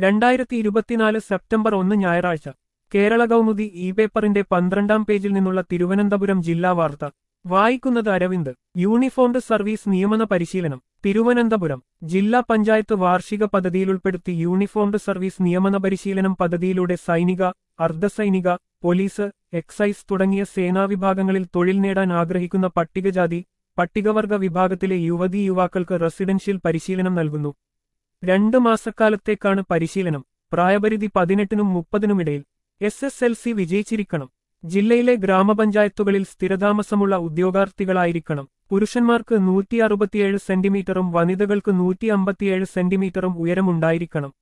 2024 September 1 ഞായറാഴ്ച Kerala Kaumudi E പേപ്പറിന്റെ 12-ാം പേജിൽ നിന്നുള്ള തിരുവനന്തപുരം ജില്ലാ വാർത്ത വായിക്കുന്നത് അരവിന്ദ്. യൂണിഫോംഡ് സർവീസ് നിയമന പരിശീലനം തിരുവനന്തപുരം ജില്ലാ പഞ്ചായത്ത് വാർഷിക പദ്ധതിയിലുൾപ്പെടുത്തി യൂണിഫോംഡ് സർവീസ് നിയമന പരിശീലനം പദ്ധതിയിലൂടെ സൈനിക, അർദ്ധസൈനിക, പോലീസ്, എക്സൈസ് തുടങ്ങിയ സേനാവിഭാഗങ്ങളിൽ തൊഴിൽ നേടാൻ ആഗ്രഹിക്കുന്ന പട്ടികജാതി, പട്ടികവർഗ വിഭാഗത്തിലെ യുവതീ യുവാക്കൾക്ക് റെസിഡൻഷ്യൽ പരിശീലനം നൽകുന്നു. 2 മാസക്കാലത്തേക്കാണ് പരിശീലനം. പ്രായപരിധി 18-നും 30-നും ഇടയിൽ. SSLC വിജയിച്ചിരിക്കണം. ജില്ലയിലെ ഗ്രാമപഞ്ചായത്തുകളിൽ സ്ഥിരതാമസമുള്ള ഉദ്യോഗാർത്ഥികളായിരിക്കണം. പുരുഷന്മാർക്ക് 167 സെന്റിമീറ്ററും വനിതകൾക്ക് 157 സെന്റിമീറ്ററും ഉയരമുണ്ടായിരിക്കണം.